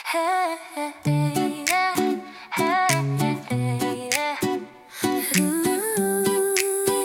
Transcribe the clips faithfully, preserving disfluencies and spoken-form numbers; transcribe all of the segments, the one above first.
Hey, hey, hey, yeah. Hey, hey, yeah. Ooh,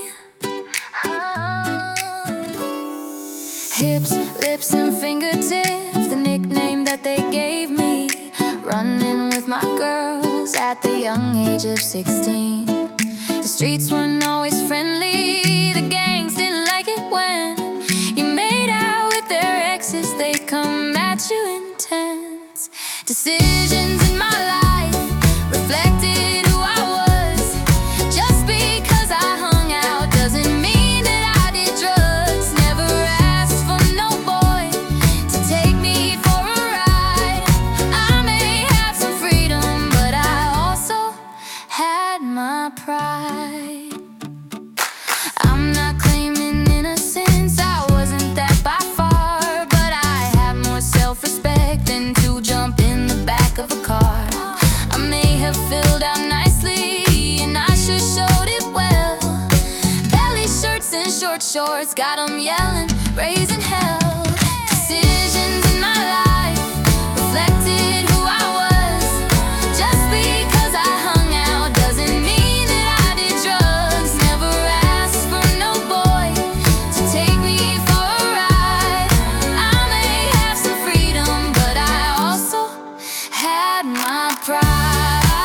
oh. Hips, lips, and fingertips, the nickname that they gave me. Running with my girls at the young age of sixteen. The streets weren't always friendly, the gangs didn't like it when you made out with their exes. They come at you intense. Decisions in my life reflected who I was. Just because I hung out doesn't mean that I did drugs. Never asked for no boy to take me for a ride. I may have some freedom, but I also had my pride. I'm not claiming innocence, I wasn't that by far, but I have more self-respect than to jump in the back of a car. I may have filled out nicely, and I sure showed it well. Belly shirts and short shorts got 'em yelling, raising hell. Decisions in my life reflected who I was. Just because I hung out doesn't mean that I did drugs. Never asked for no boy to take me for a ride. I may have some freedom, but I also had my pride.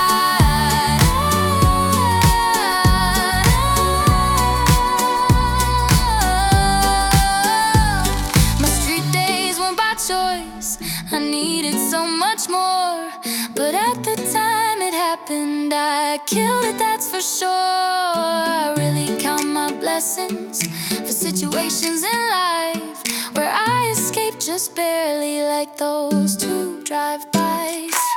My street days weren't by choice, I needed so much more. But at the time it happened, I killed it, that's for sure. I really count my blessings for situations in life where I escaped just barely, like those two drive-bys.